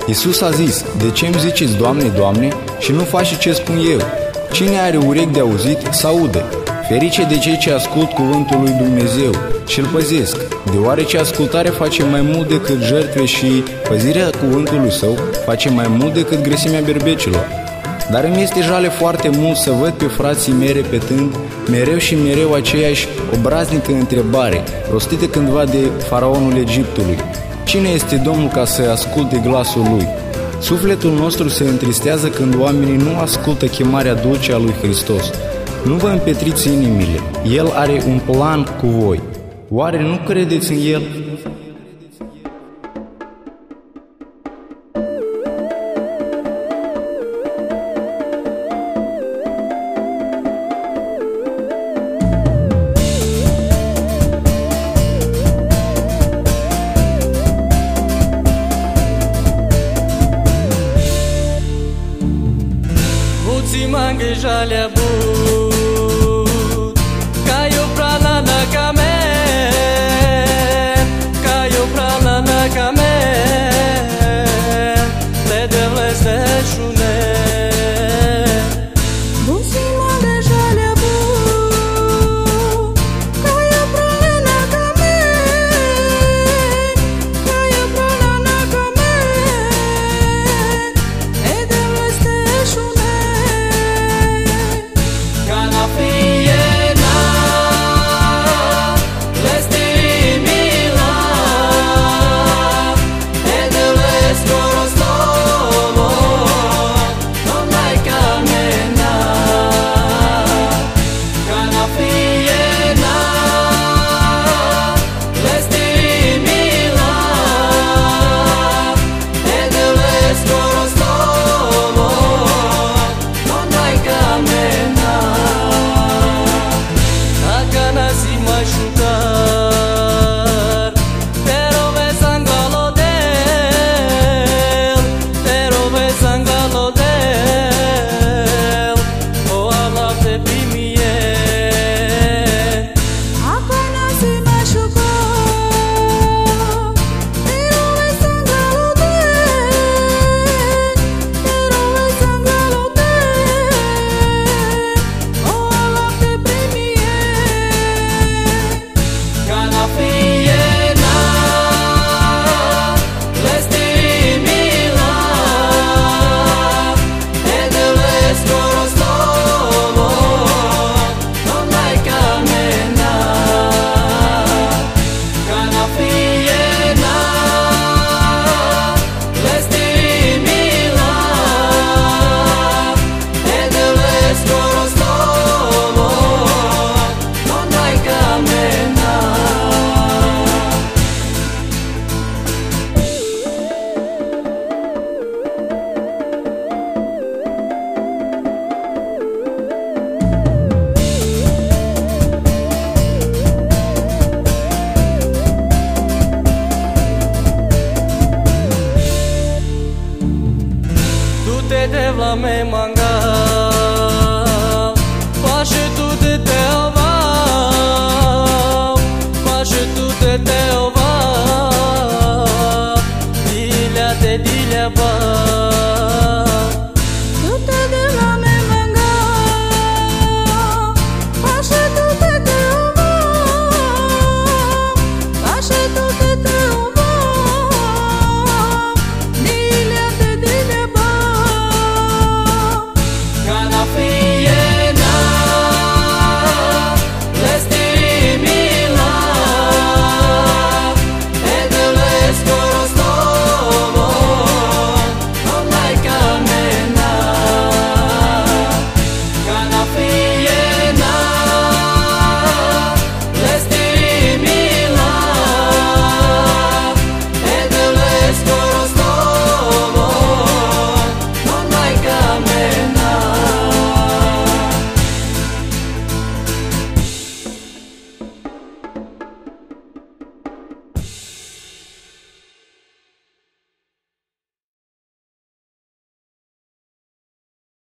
Iisus a zis: de ce îmi ziceți, Doamne, Doamne, și nu faci ce spun eu? Cine are urechi de auzit, să audă. Ferice de cei ce ascult cuvântul lui Dumnezeu și îl păzesc, deoarece ascultarea face mai mult decât jertfe și păzirea cuvântului său face mai mult decât grăsimea berbecilor. Dar îmi este jale foarte mult să văd pe frații mei repetând mereu și mereu aceeași obraznică întrebare, rostită cândva de faraonul Egiptului: cine este Domnul ca să asculte glasul lui? Sufletul nostru se întristează când oamenii nu ascultă chemarea dulce a lui Hristos. Nu vă împetriți inimile, El are un plan cu voi. Oare nu credeți în El? Mangue jalea but Caio pra lá na camé Caio pra lá na camé Te devles de șune Busi mangue jalea but Caio pra lá na camé Caio pra lá na camé E devles de șune Tu te devla me manga